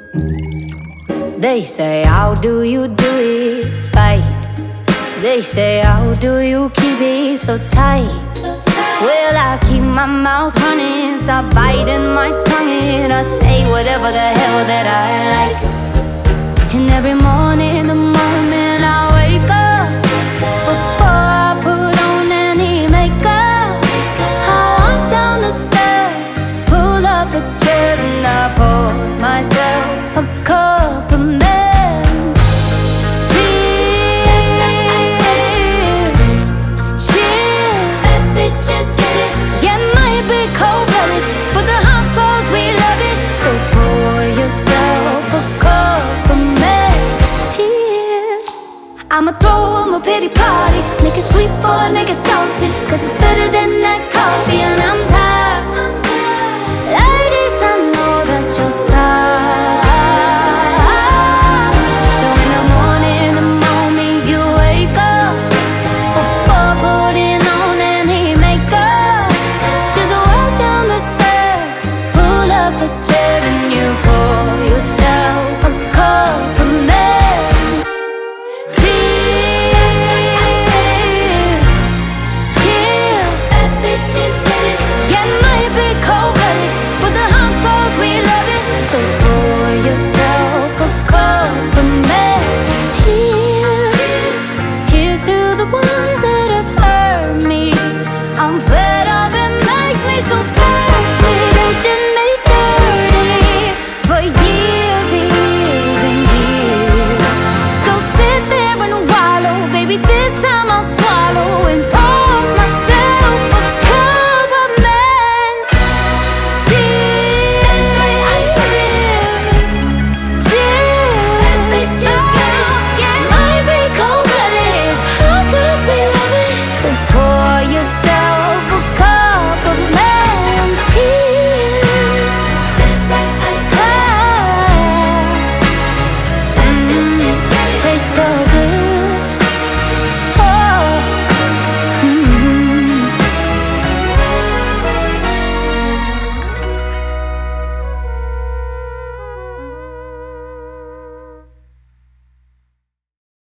They say, how do you do it? Spite. They say, how do you keep it so tight? Well, I keep my mouth running, stop biting my tongue, and I say whatever the hell that I like. And every morning, the moment I wake up, before I put on any makeup, I walk down the stairs, pull up a chair, and I pour myself a cup of men's tears. Cheers, bad bitches get it. Yeah, it might be cold-blooded, but the hot girls, we love it. So pour yourself a cup of men's tears. I'ma throw 'em a pity party, make it sweet, boy, make it salty, 'cause it's better than that coffee. And